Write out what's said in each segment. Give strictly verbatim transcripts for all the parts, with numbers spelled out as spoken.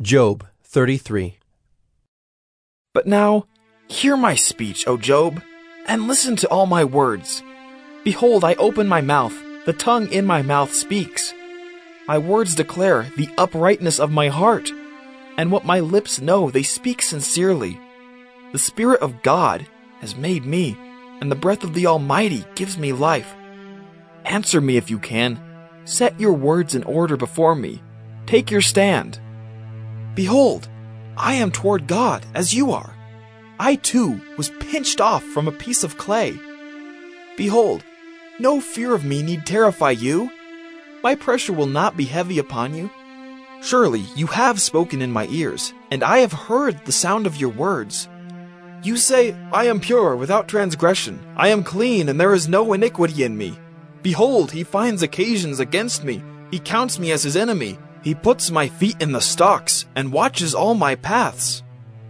Job thirty-three. But now, hear my speech, O Job, and listen to all my words. Behold, I open my mouth, the tongue in my mouth speaks. My words declare the uprightness of my heart, and what my lips know they speak sincerely. The Spirit of God has made me, and the breath of the Almighty gives me life. Answer me if you can. Set your words in order before me. Take your stand. Behold, I am toward God as you are. I too was pinched off from a piece of clay. Behold, no fear of me need terrify you. My pressure will not be heavy upon you. Surely you have spoken in my ears, and I have heard the sound of your words. You say, I am pure without transgression. I am clean, and there is no iniquity in me. Behold, he finds occasions against me. He counts me as his enemy. He puts my feet in the stocks and watches all my paths.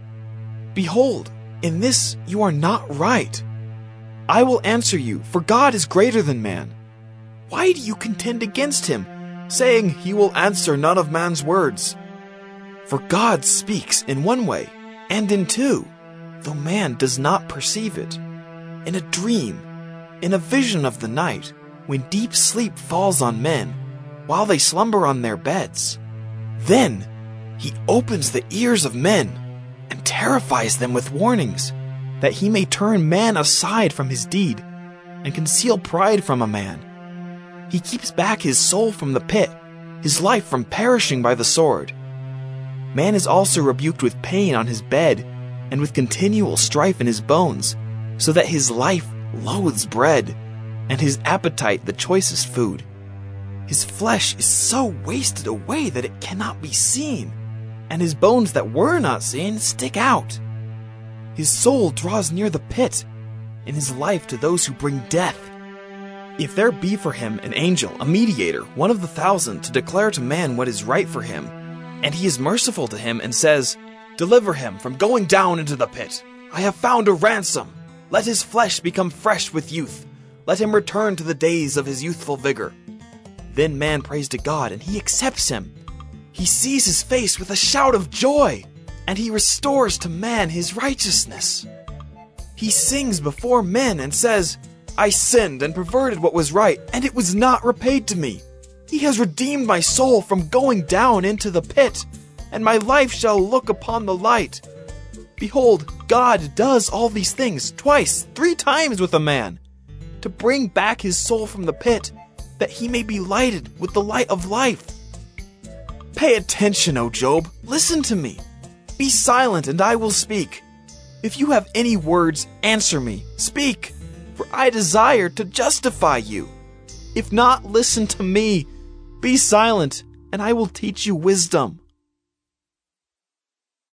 Behold, in this you are not right. I will answer you, for God is greater than man. Why do you contend against him, saying he will answer none of man's words? For God speaks in one way, and in two, though man does not perceive it. In a dream, in a vision of the night, when deep sleep falls on men, while they slumber on their beds. Then he opens the ears of men and terrifies them with warnings, that he may turn man aside from his deed and conceal pride from a man. He keeps back his soul from the pit, his life from perishing by the sword. Man is also rebuked with pain on his bed and with continual strife in his bones, so that his life loathes bread and his appetite the choicest food. His flesh is so wasted away that it cannot be seen, and his bones that were not seen stick out. His soul draws near the pit, and his life to those who bring death. If there be for him an angel, a mediator, one of the thousand, to declare to man what is right for him, and he is merciful to him and says, Deliver him from going down into the pit. I have found a ransom. Let his flesh become fresh with youth. Let him return to the days of his youthful vigor. Then man prays to God, and he accepts him. He sees his face with a shout of joy, and he restores to man his righteousness. He sings before men and says, I sinned and perverted what was right, and it was not repaid to me. He has redeemed my soul from going down into the pit, and my life shall look upon the light. Behold, God does all these things twice, three times with a man, to bring back his soul from the pit, that he may be lighted with the light of life. Pay attention, O Job. Listen to me. Be silent, and I will speak. If you have any words, answer me. Speak, for I desire to justify you. If not, listen to me. Be silent, and I will teach you wisdom.